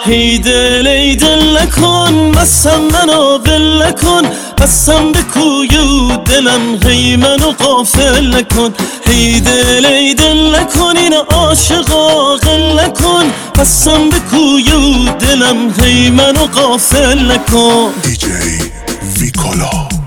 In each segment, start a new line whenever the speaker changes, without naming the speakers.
هی دل ای دل نکن، مستم منو ول نکن، بستم به کوی و دلم، هی منو غافل نکن. هی دل ای دل نکن، این عاشقا غل نکن، بستم به کوی و دلم، هی منو غافل نکن.
DJ ویکالا.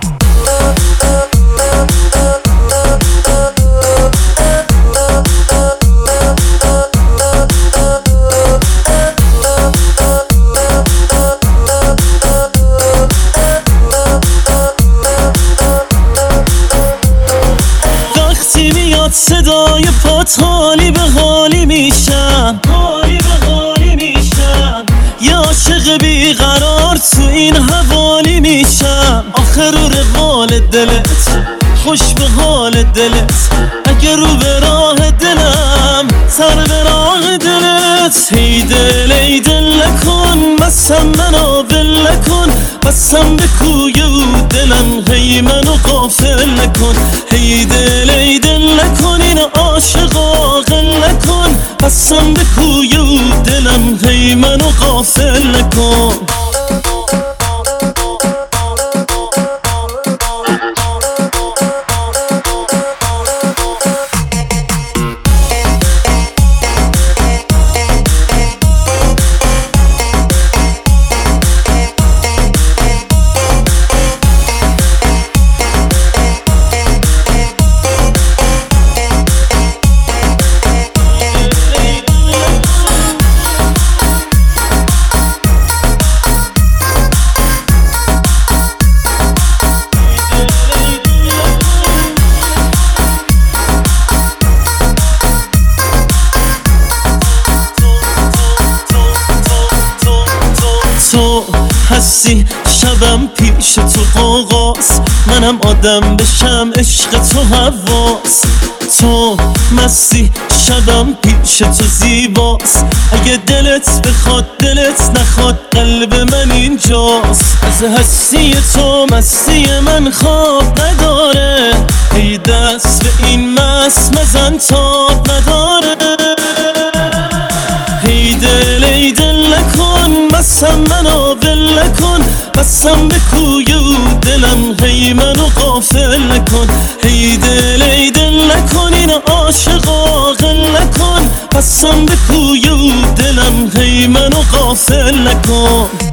وقتی میاد صدای پات حالی به حالی میشم، حالی به حالی میشم. یه عاشق بیقرار تو این حوالی میشم. آخر رو روال دلت، خوش به حال دلت، اگه رو به راه دلم، سر به راه دلت. هی دل ای دل نکن، مستم منو ول نکن، بستم به کوی و دلم، هی منو غافل نکن. هی دل ای دل نکن، این عاشقا غل نکن، بستم به کوی و دلم، هی منو غافل نکن. تو هستی شبم پیش تو قوقاست، منم آدم بشم عشق تو حواس. تو مستی شبم پیش تو زیباست، اگه دلت بخواد دلت نخواد قلب من اینجاست. از هستی تو مستی من خواب نداره، ای دست به این مست مزن تاب نداره. هی دل ای دل نکن، مستم منو ول نکن، بستم به کوی و دلم، هی منو غافل نکن. هی دل ای دل نکن، این عاشقا غل نکن، بستم به کوی و دلم، هی منو غافل نکن.